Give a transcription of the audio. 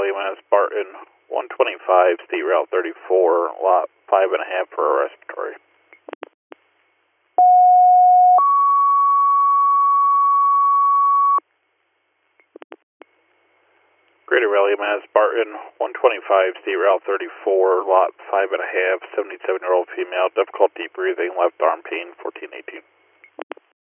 Raleigh, Mass. Barton, 125, State Route 34, Lot 5.5 for a respiratory. Greater Raleigh, Mass. Barton, 125, State Route 34, Lot 5.5, 77-year-old female, difficulty breathing, left arm pain, 1418.